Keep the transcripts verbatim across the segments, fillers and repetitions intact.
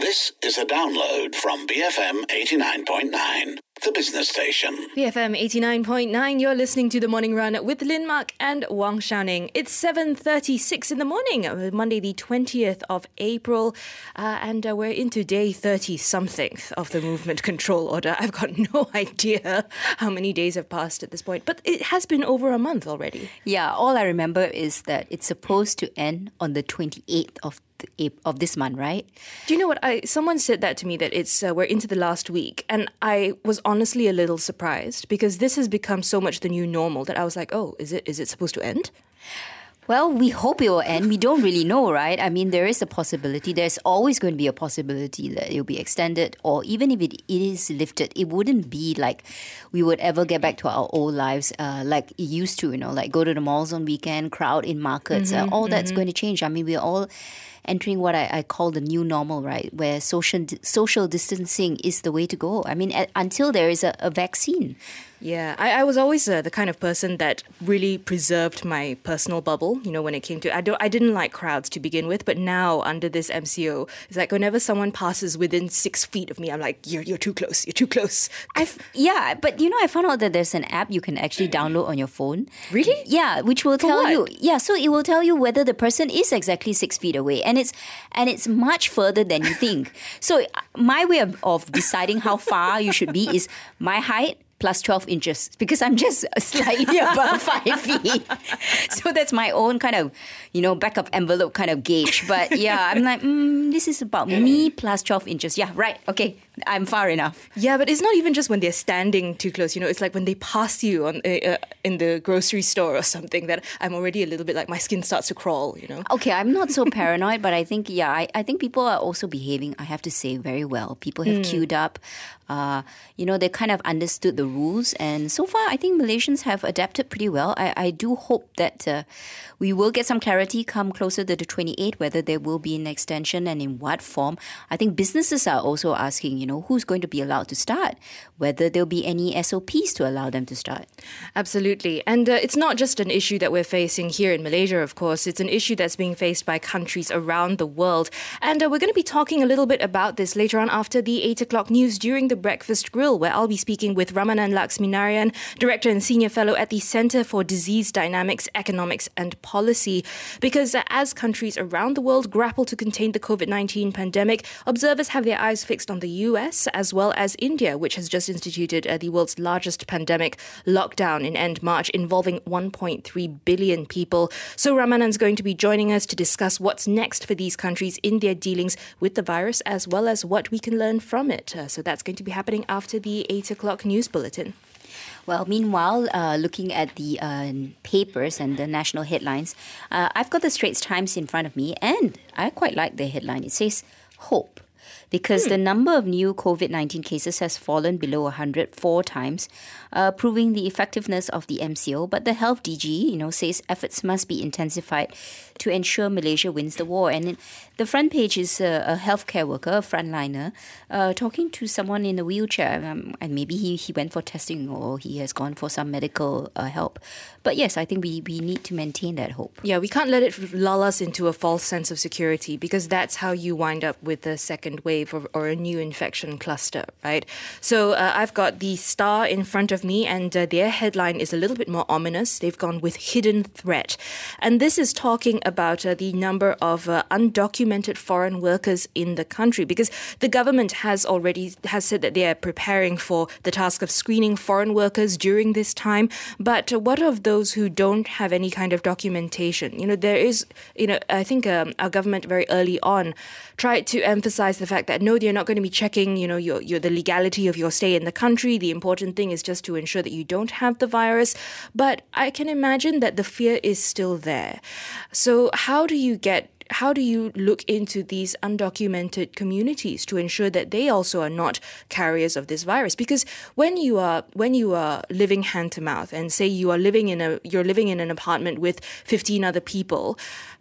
This is a download from B F M eighty-nine point nine, the business station. B F M eighty-nine point nine, you're listening to The Morning Run with Lin Mak and Wang Xiaoning. It's seven thirty-six in the morning, Monday the twentieth of April, uh, and uh, we're into day thirty-something of the movement control order. I've got no idea how many days have passed at this point, but it has been over a month already. Yeah, all I remember is that it's supposed to end on the twenty-eighth of of this month, right? Do you know what? I someone said that to me, that it's uh, we're into the last week, and I was honestly a little surprised because this has become so much the new normal that I was like, oh, is it is it supposed to end? Well, we hope it will end. We don't really know, right? I mean, there is a possibility. There's always going to be a possibility that it will be extended, or even if it is lifted, it wouldn't be like we would ever get back to our old lives uh, like it used to, you know, like go to the malls on weekend, crowd in markets. Mm-hmm, uh, all mm-hmm. that's going to change. I mean, we're all entering what I, I call the new normal, right? Where social social distancing is the way to go. I mean, a, until there is a, a vaccine. Yeah, I, I was always uh, the kind of person that really preserved my personal bubble, you know, when it came to... I don't, I didn't like crowds to begin with, but now under this M C O, it's like whenever someone passes within six feet of me, I'm like, you're, you're too close, you're too close. I've, yeah, but you know, I found out that there's an app you can actually download on your phone. Really? Yeah, which will For tell what? you... Yeah, so it will tell you whether the person is exactly six feet away. And it's and it's much further than you think. So my way of, of deciding how far you should be is my height plus twelve inches, because I'm just slightly above five feet. So that's my own kind of, you know, back of envelope kind of gauge. But yeah, I'm like, mm, this is about me plus twelve inches. Yeah, right. Okay, I'm far enough. Yeah, but it's not even just when they're standing too close. You know, it's like when they pass you on uh, in the grocery store or something that I'm already a little bit like my skin starts to crawl, you know. Okay, I'm not so paranoid, but I think, yeah, I, I think people are also behaving, I have to say, very well. People have mm. queued up. Uh, you know, they kind of understood the rules. And so far, I think Malaysians have adapted pretty well. I, I do hope that uh, we will get some clarity come closer to the twenty-eighth, whether there will be an extension and in what form. I think businesses are also asking, you know, who's going to be allowed to start, whether there'll be any S O Ps to allow them to start. Absolutely. And uh, it's not just an issue that we're facing here in Malaysia, of course. It's an issue that's being faced by countries around the world. And uh, we're going to be talking a little bit about this later on after the eight o'clock news during the Breakfast Grill, where I'll be speaking with Ramanan Laxminarayan, Director and Senior Fellow at the Centre for Disease Dynamics, Economics and Policy. Because uh, as countries around the world grapple to contain the COVID nineteen pandemic, observers have their eyes fixed on the U S as well as India, which has just instituted uh, the world's largest pandemic lockdown in end March, involving one point three billion people. So Ramanan's going to be joining us to discuss what's next for these countries in their dealings with the virus, as well as what we can learn from it. Uh, so that's going to be happening after the eight o'clock news bulletin. Well, meanwhile, uh, looking at the uh, papers and the national headlines, uh, I've got the Straits Times in front of me, and I quite like the headline. It says, hope. Because hmm. the number of new COVID nineteen cases has fallen below one hundred four times, uh, proving the effectiveness of the M C O. But the Health D G, you know, says efforts must be intensified to ensure Malaysia wins the war. And in the front page is a, a healthcare worker, a frontliner, uh, talking to someone in a wheelchair. Um, and maybe he, he went for testing or he has gone for some medical uh, help. But yes, I think we, we need to maintain that hope. Yeah, we can't let it lull us into a false sense of security, because that's how you wind up with the second wave or, or a new infection cluster, right? So uh, I've got the Star in front of me, and uh, their headline is a little bit more ominous. They've gone with hidden threat. And this is talking about uh, the number of uh, undocumented foreign workers in the country, because the government has already has said that they are preparing for the task of screening foreign workers during this time. But uh, what of those who don't have any kind of documentation? You know, there is, you know, I think um, our government very early on tried to emphasize the fact that no, they're not going to be checking, you know, your, your the legality of your stay in the country. The important thing is just to ensure that you don't have the virus. But I can imagine that the fear is still there. So how do you get How do you look into these undocumented communities to ensure that they also are not carriers of this virus? Because when you are when you are living hand to mouth, and say you are living in a you're living in an apartment with fifteen other people,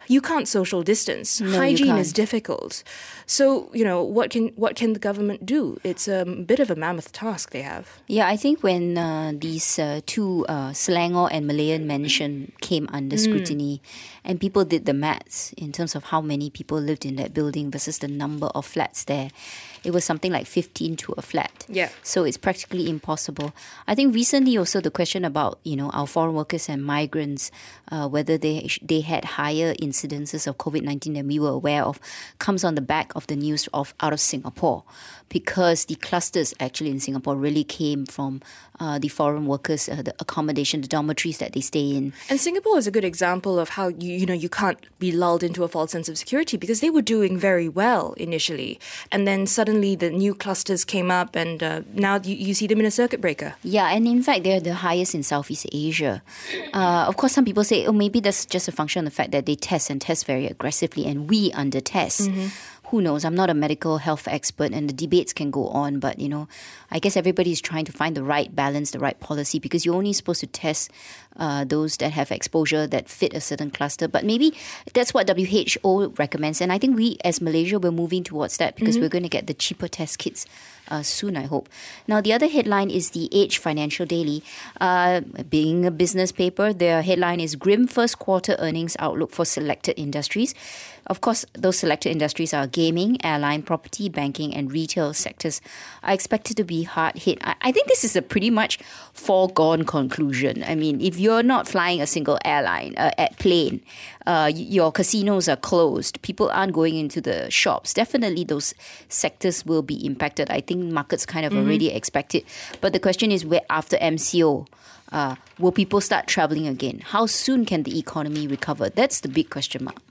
you can't social distance. No, you Hygiene is can't. difficult. So, you know, what can what can the government do? It's a bit of a mammoth task they have. Yeah, I think when uh, these uh, two, uh, Selangor and Malayan mansion, came under scrutiny, and people did the maths in terms of how many people lived in that building versus the number of flats there, it was something like fifteen to a flat. Yeah. So it's practically impossible. I think recently also the question about, you know, our foreign workers and migrants, uh, whether they they had higher incidences of COVID nineteen than we were aware of, comes on the back of the news of out of Singapore, because the clusters actually in Singapore really came from uh, the foreign workers, uh, the accommodation, the dormitories that they stay in. And Singapore is a good example of how you you know you can't be lulled into a false sense of security, because they were doing very well initially, and then suddenly the new clusters came up, and uh, now you, you see them in a circuit breaker. Yeah, and in fact, they're the highest in Southeast Asia. Uh, of course, some people say, oh, maybe that's just a function of the fact that they test and test very aggressively, and we under test. Who knows? I'm not a medical health expert, and the debates can go on. But, you know, I guess everybody's trying to find the right balance, the right policy, because you're only supposed to test uh, those that have exposure that fit a certain cluster. But maybe that's what W H O recommends. And I think we, as Malaysia, we're moving towards that, because we're going to get the cheaper test kits uh, soon, I hope. Now, the other headline is the Age Financial Daily. Uh, being a business paper, their headline is Grim First Quarter Earnings Outlook for Selected Industries. Of course, those selected industries are gaming, airline, property, banking, and retail sectors are expected to be hard hit. I, I think this is a pretty much foregone conclusion. I mean, if you're not flying a single airline, uh, at plane, uh, your casinos are closed, people aren't going into the shops, definitely those sectors will be impacted. I think markets kind of already expect it. But the question is, where after M C O, uh, will people start traveling again? How soon can the economy recover? That's the big question mark.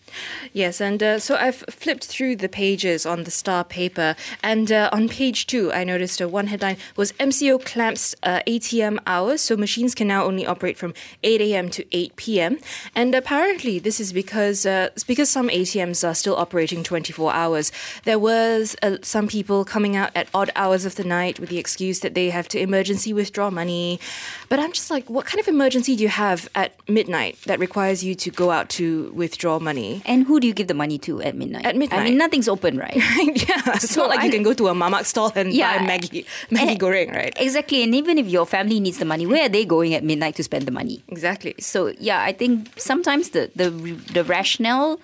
Yes, and uh, so I've flipped through the pages on the Star paper, and uh, on page two, I noticed uh, one headline was M C O clamps uh, A T M hours, so machines can now only operate from eight a.m. to eight p.m. And apparently, this is because uh, it's because some A T Ms are still operating twenty-four hours. There was uh, some people coming out at odd hours of the night with the excuse that they have to emergency withdraw money. But I'm just like, what kind of emergency do you have at midnight that requires you to go out to withdraw money? And who do you give the money to at midnight? At midnight. I mean, nothing's open, right? Yeah, it's So not like I- you can go to a mamak stall and Yeah. buy Maggie, Maggie And- goreng, right? Exactly. And even if your family needs the money, where are they going at midnight to spend the money? Exactly. So, yeah, I think sometimes the, the, the rationale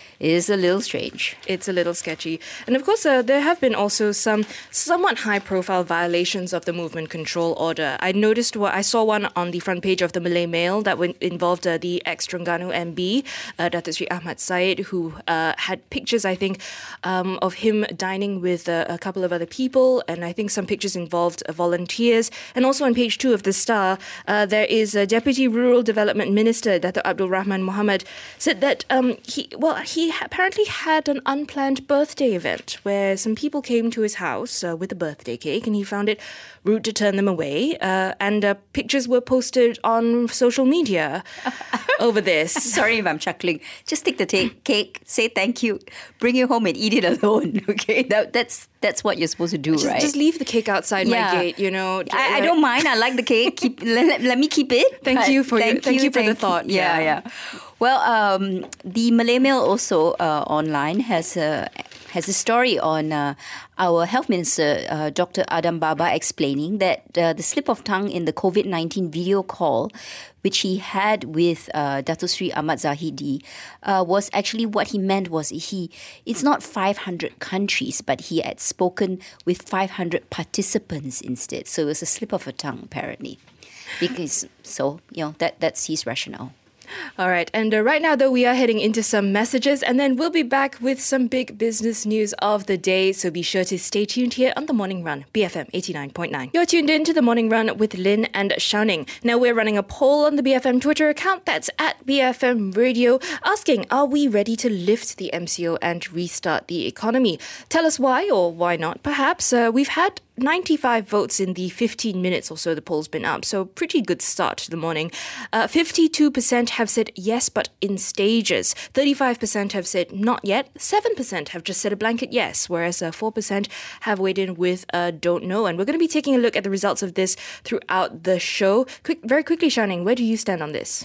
is a little strange. It's a little sketchy. And of course, uh, there have been also some somewhat high-profile violations of the movement control order. I noticed what I saw one on the front page of the Malay Mail that went, involved uh, the ex-Terengganu M B, uh, Datuk Sri Ahmad Syed, who uh, had pictures, I think, um, of him dining with uh, a couple of other people, and I think some pictures involved uh, volunteers. And also on page two of the Star, uh, there is a Deputy Rural Development Minister, Datuk Abdul Rahman Mohamad, said that um, he, well, he apparently had an unplanned birthday event where some people came to his house uh, with a birthday cake, and he found it rude to turn them away. Uh, and uh, pictures were posted on social media over this. Sorry if I'm chuckling. Just take the ta- cake, say thank you, bring it home and eat it alone. Okay, that, that's that's what you're supposed to do, Just, right? just leave the cake outside Yeah. my gate, you know. I, I don't mind. I like the cake. Keep let, let, let me keep it. Thank But you for your- thank you for the thought. Yeah, Yeah. yeah. Well, um, the Malay Mail also uh, online has a has a story on uh, our health minister, uh, Doctor Adam Baba, explaining that uh, the slip of tongue in the COVID nineteen video call, which he had with uh, Datuk Sri Ahmad Zahidi, uh, was actually what he meant was he. It's not five hundred countries, but he had spoken with five hundred participants instead. So it was a slip of a tongue, apparently. Because so you know that that's his rationale. All right. And uh, right now, though, we are heading into some messages, and then we'll be back with some big business news of the day. So be sure to stay tuned here on The Morning Run, B F M eighty-nine point nine. You're tuned in to The Morning Run with Lynn and Xiaoning. Now, we're running a poll on the B F M Twitter account. That's at B F M Radio, asking, are we ready to lift the M C O and restart the economy? Tell us why, or why not, perhaps. Uh, we've had ninety-five votes in the fifteen minutes or so the poll's been up, so pretty good start to the morning. Uh, fifty-two percent have said yes, but in stages. thirty-five percent have said not yet. seven percent have just said a blanket yes, whereas uh, four percent have weighed in with uh, don't know. And we're going to be taking a look at the results of this throughout the show. Quick, very quickly, Shining, where do you stand on this?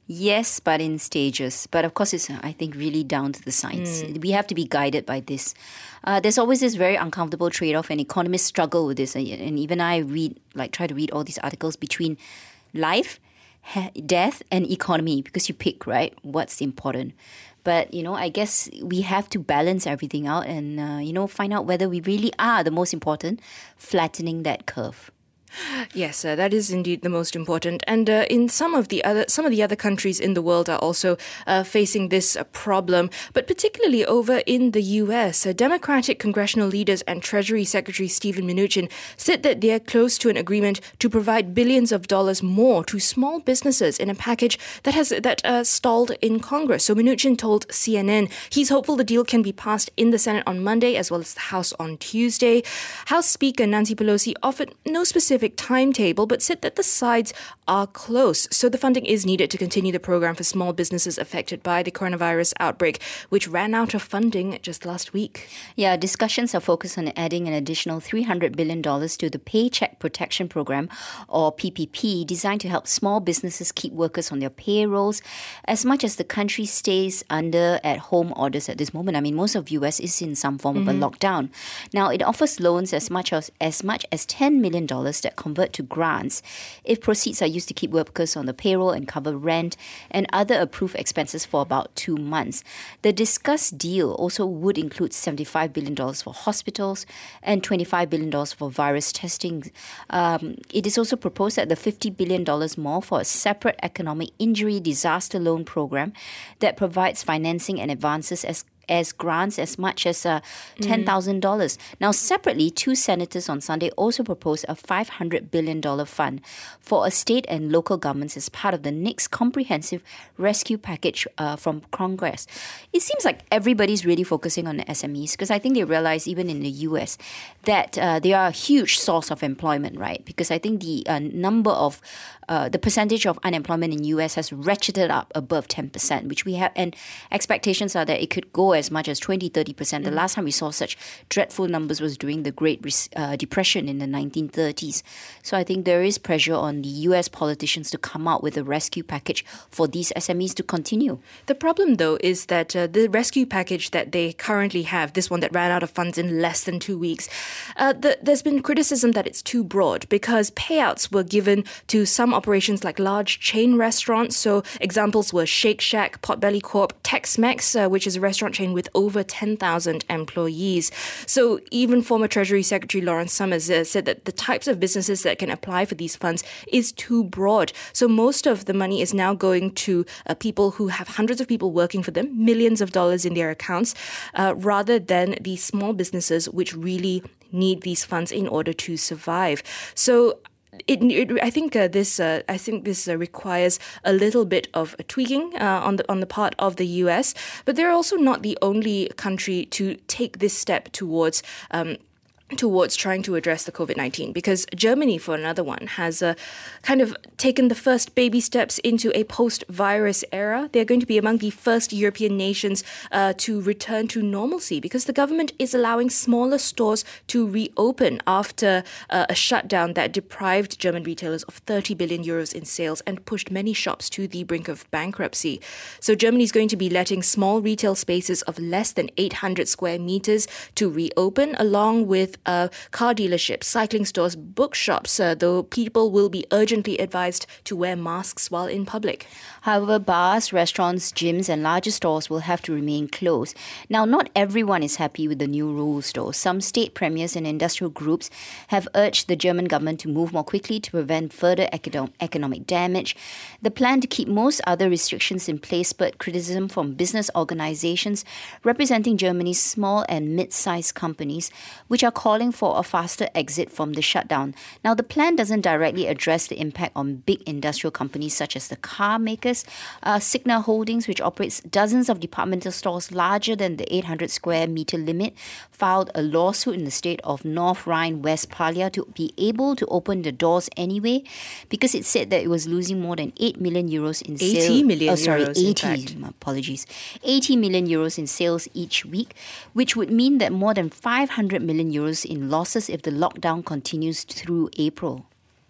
Yes, but in stages. But of course, it's, I think, really down to the science. Mm. We have to be guided by this. Uh, there's always this very uncomfortable trade-off, and economists struggle with this. And even I read, like, try to read all these articles between life, death, and economy, because you pick, right, what's important. But, you know, I guess we have to balance everything out and, uh, you know, find out whether we really are the most important, flattening that curve. Yes, uh, that is indeed the most important. And uh, in some of the other some of the other countries in the world are also uh, facing this uh, problem, but particularly over in the U S, uh, Democratic congressional leaders and Treasury Secretary Steven Mnuchin said that they are close to an agreement to provide billions of dollars more to small businesses in a package that has that uh, stalled in Congress. So Mnuchin told C N N he's hopeful the deal can be passed in the Senate on Monday as well as the House on Tuesday. House Speaker Nancy Pelosi offered no specific timetable, but said that the sides are close. So the funding is needed to continue the program for small businesses affected by the coronavirus outbreak, which ran out of funding just last week. Yeah, discussions are focused on adding an additional three hundred billion dollars to the Paycheck Protection Program, or P P P, designed to help small businesses keep workers on their payrolls as much as the country stays under at-home orders at this moment. I mean, most of U S is in some form mm-hmm. of a lockdown. Now, it offers loans as much as, as much as ten million dollars that convert to grants if proceeds are used to keep workers on the payroll and cover rent and other approved expenses for about two months. The discussed deal also would include seventy-five billion dollars for hospitals and twenty-five billion dollars for virus testing. Um, it is also proposed that the fifty billion dollars more for a separate economic injury disaster loan program that provides financing and advances as as grants as much as uh, ten thousand dollars. Mm. Now, separately, two senators on Sunday also proposed a five hundred billion dollars fund for a state and local governments as part of the next comprehensive rescue package uh, from Congress. It seems like everybody's really focusing on the S M Es because I think they realize, even in the U S, that uh, they are a huge source of employment, right? Because I think the uh, number of Uh, the percentage of unemployment in U S has ratcheted up above ten percent, which we have, and expectations are that it could go as much as twenty, thirty percent. Mm-hmm. The last time we saw such dreadful numbers was during the Great uh, Depression in the nineteen thirties. So I think there is pressure on the U S politicians to come out with a rescue package for these S M Es to continue. The problem, though, is that uh, the rescue package that they currently have, this one that ran out of funds in less than two weeks, uh, the, there's been criticism that it's too broad because payouts were given to some operations like large chain restaurants. So examples were Shake Shack, Potbelly Corp, Tex-Mex, uh, which is a restaurant chain with over ten thousand employees. So even former Treasury Secretary Lawrence Summers uh, said that the types of businesses that can apply for these funds is too broad. So most of the money is now going to uh, people who have hundreds of people working for them, millions of dollars in their accounts, uh, rather than the small businesses which really need these funds in order to survive. So It, it, I think uh, this. Uh, I think this uh, requires a little bit of tweaking uh, on the on the part of the U S. But they're also not the only country to take this step towards. Um, towards trying to address the COVID nineteen, because Germany, for another one, has uh, kind of taken the first baby steps into a post-virus era. They're going to be among the first European nations uh, to return to normalcy because the government is allowing smaller stores to reopen after uh, a shutdown that deprived German retailers of thirty billion euros in sales and pushed many shops to the brink of bankruptcy. So Germany is going to be letting small retail spaces of less than eight hundred square meters to reopen, along with Uh, car dealerships, cycling stores, bookshops, uh, though people will be urgently advised to wear masks while in public. However, bars, restaurants, gyms and larger stores will have to remain closed. Now, not everyone is happy with the new rules, though. Some state premiers and industrial groups have urged the German government to move more quickly to prevent further economic, economic damage. The plan to keep most other restrictions in place spurred criticism from business organizations representing Germany's small and mid-sized companies, which are calling for a faster exit from the shutdown. Now, the plan doesn't directly address the impact on big industrial companies such as the car makers. Uh, Signa Holdings, which operates dozens of departmental stores larger than the eight hundred square meter limit, filed a lawsuit in the state of North Rhine-Westphalia to be able to open the doors anyway, because it said that it was losing more than eight million euros in sales. eighty million oh, sorry, euros, eighty, apologies. eighty million euros in sales each week, which would mean that more than five hundred million euros in losses if the lockdown continues through April.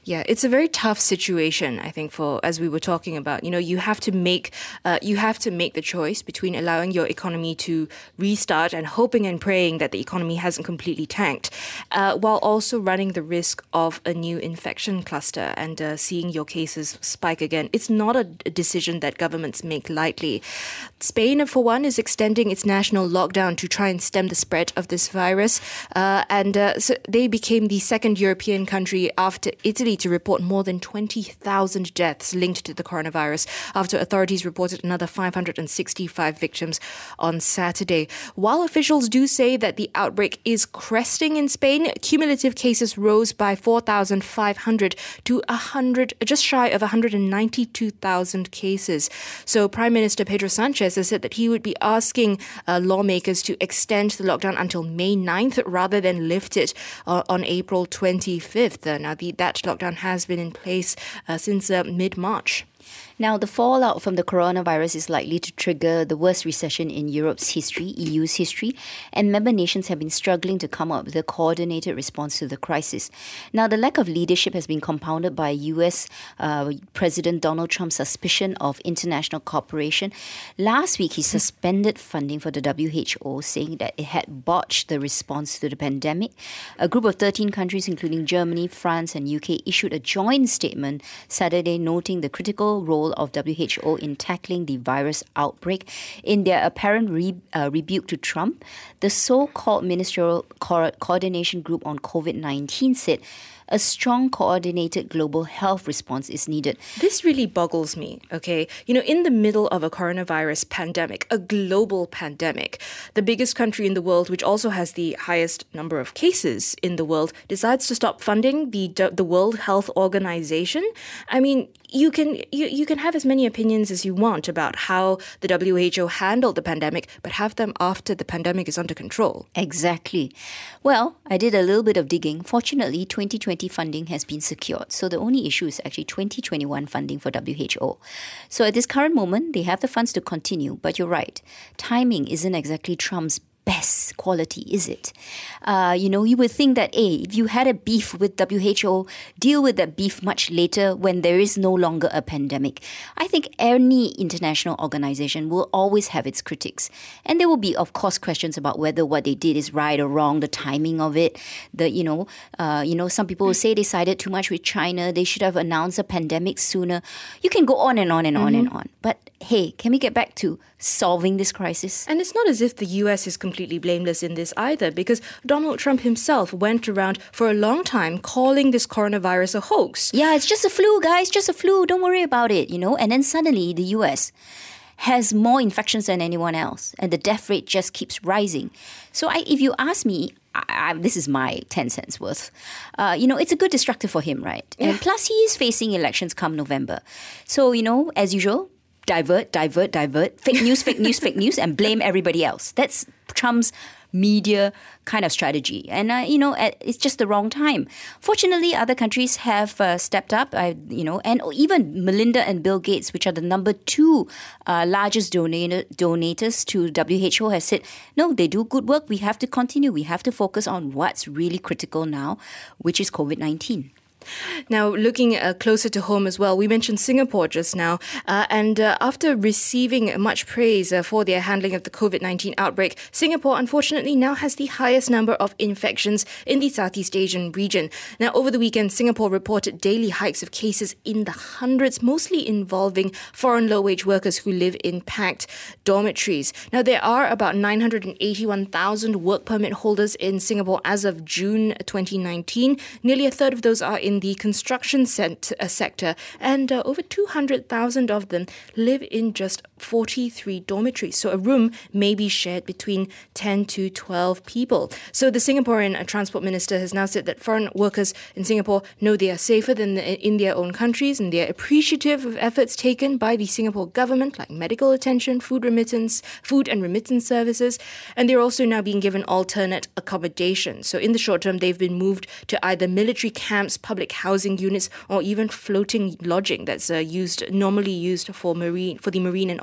Yeah, it's a very tough situation, I think, for, as we were talking about. You know, you have to make uh, you have to make the choice between allowing your economy to restart and hoping and praying that the economy hasn't completely tanked, uh, while also running the risk of a new infection cluster and uh, seeing your cases spike again. It's not a, a decision that governments make lightly. Spain, for one, is extending its national lockdown to try and stem the spread of this virus, uh, and uh, so they became the second European country after Italy to report more than twenty thousand deaths linked to the coronavirus after authorities reported another five hundred sixty-five victims on Saturday. While officials do say that the outbreak is cresting in Spain, cumulative cases rose by four thousand five hundred to one hundred, just shy of one hundred ninety-two thousand cases. So Prime Minister Pedro Sanchez has said that he would be asking uh, lawmakers to extend the lockdown until May ninth rather than lift it uh, on April twenty-fifth. Uh, now, the, that lockdown has been in place uh, since uh, mid-March. Now, the fallout from the coronavirus is likely to trigger the worst recession in Europe's history, E U's history, and member nations have been struggling to come up with a coordinated response to the crisis. Now, the lack of leadership has been compounded by U S uh, President Donald Trump's suspicion of international cooperation. Last week, he suspended funding for the W H O, saying that it had botched the response to the pandemic. A group of thirteen countries, including Germany, France, and U K, issued a joint statement Saturday noting the critical role of W H O in tackling the virus outbreak. In their apparent re- uh, rebuke to Trump, the so-called Ministerial Co- Coordination Group on COVID nineteen said a strong coordinated global health response is needed. This really boggles me, okay? You know, in the middle of a coronavirus pandemic, a global pandemic, the biggest country in the world, which also has the highest number of cases in the world, decides to stop funding the the World Health Organization. I mean, you can you, you can have as many opinions as you want about how the W H O handled the pandemic, but have them after the pandemic is under control. Exactly. Well, I did a little bit of digging. Fortunately, twenty twenty funding has been secured. So the only issue is actually twenty twenty-one funding for W H O. So at this current moment, they have the funds to continue. But you're right. Timing isn't exactly Trump's best quality, is it? Uh, you know, you would think that, hey, if you had a beef with W H O, deal with that beef much later when there is no longer a pandemic. I think any international organization will always have its critics. And there will be, of course, questions about whether what they did is right or wrong, the timing of it. The, you know, uh, you know, some people will say they sided too much with China. They should have announced a pandemic sooner. You can go on and on and mm-hmm. on and on. But hey, can we get back to solving this crisis? And it's not as if the U S is completely blameless in this either, because Donald Trump himself went around for a long time calling this coronavirus a hoax. Yeah, it's just a flu, guys, just a flu. Don't worry about it, you know. And then suddenly the U S has more infections than anyone else, and the death rate just keeps rising. So I, if you ask me, I, I, this is my ten cents worth. Uh, you know, it's a good distractor for him, right? Yeah. And plus, he is facing elections come November. So, you know, as usual, divert, divert, divert, fake news, fake news, fake news, and blame everybody else. That's Trump's media kind of strategy. And, uh, you know, it's just the wrong time. Fortunately, other countries have uh, stepped up, I, you know, and even Melinda and Bill Gates, which are the number two uh, largest donator, donators to W H O, has said, no, they do good work. We have to continue. We have to focus on what's really critical now, which is COVID nineteen. Now, looking uh, closer to home as well, we mentioned Singapore just now, uh, and uh, after receiving much praise uh, for their handling of the COVID nineteen outbreak, Singapore unfortunately now has the highest number of infections in the Southeast Asian region. Now, over the weekend, Singapore reported daily hikes of cases in the hundreds, mostly involving foreign low-wage workers who live in packed dormitories. Now, there are about nine hundred eighty-one thousand work permit holders in Singapore as of June twenty nineteen. Nearly a third of those are in the construction cent- uh, sector, and uh, over two hundred thousand of them live in just forty-three dormitories. So a room may be shared between ten to twelve people. So the Singaporean uh, transport minister has now said that foreign workers in Singapore know they are safer than the, in their own countries, and they're appreciative of efforts taken by the Singapore government, like medical attention, food remittance, food and remittance services, and they're also now being given alternate accommodation. So in the short term, they've been moved to either military camps, public housing units, or even floating lodging that's uh, used normally used for marine for the marine and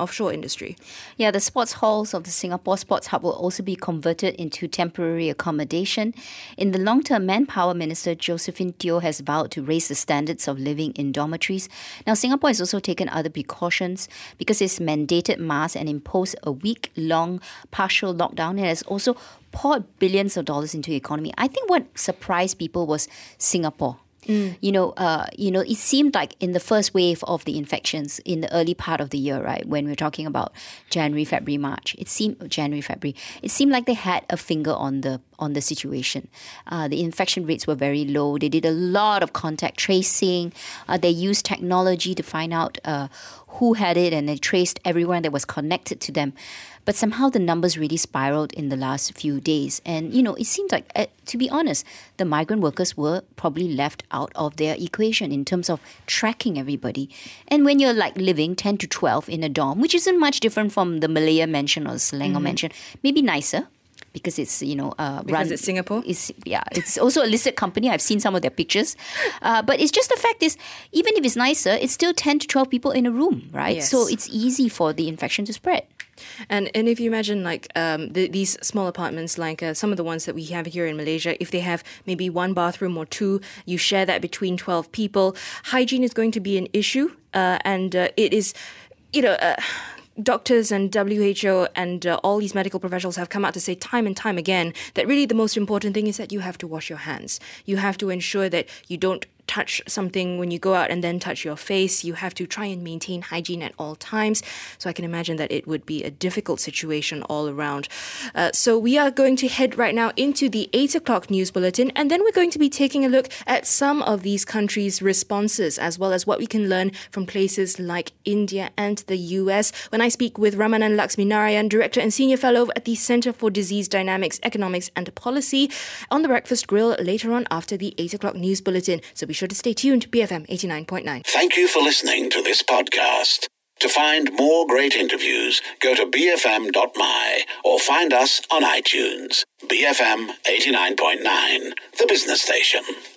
offshore industry. Yeah, the sports halls of the Singapore Sports Hub will also be converted into temporary accommodation. In the long term, Manpower Minister Josephine Teo has vowed to raise the standards of living in dormitories. Now, Singapore has also taken other precautions because it's mandated masks and imposed a week-long partial lockdown. It has also poured billions of dollars into the economy. I think what surprised people was Singapore. Mm. You know, uh, you know, it seemed like in the first wave of the infections in the early part of the year, right, when we're talking about January, February, March, it seemed January, February, it seemed like they had a finger on the on the situation. Uh, the infection rates were very low. They did a lot of contact tracing. Uh, they used technology to find out uh, who had it, and they traced everyone that was connected to them. But somehow the numbers really spiraled in the last few days. And, you know, it seems like, uh, to be honest, the migrant workers were probably left out of their equation in terms of tracking everybody. And when you're like living ten to twelve in a dorm, which isn't much different from the Malaya mansion or the Selangor mm-hmm. mansion, maybe nicer. Because it's, you know, uh, because run, it's Singapore? It's, yeah, it's also a listed company. I've seen some of their pictures. Uh, but it's just the fact is, even if it's nicer, it's still ten to twelve people in a room, right? Yes. So it's easy for the infection to spread. And and if you imagine like um, the, these small apartments, like uh, some of the ones that we have here in Malaysia, if they have maybe one bathroom or two, you share that between twelve people, hygiene is going to be an issue. Uh, and uh, it is, you know... Uh, Doctors and W H O and uh, all these medical professionals have come out to say time and time again that really the most important thing is that you have to wash your hands. You have to ensure that you don't touch something when you go out and then touch your face. You have to try and maintain hygiene at all times. So I can imagine that it would be a difficult situation all around. Uh, so we are going to head right now into the eight o'clock news bulletin, and then we're going to be taking a look at some of these countries' responses, as well as what we can learn from places like India and the U S. When I speak with Ramanan Laxminarayan, Director and Senior Fellow at the Centre for Disease Dynamics, Economics and Policy, on the Breakfast Grill later on after the eight o'clock news bulletin. So be sure to stay tuned to B F M eighty-nine point nine. Thank you for listening to this podcast. To find more great interviews, go to b f m dot m y or find us on iTunes. B F M eighty-nine point nine, the business station.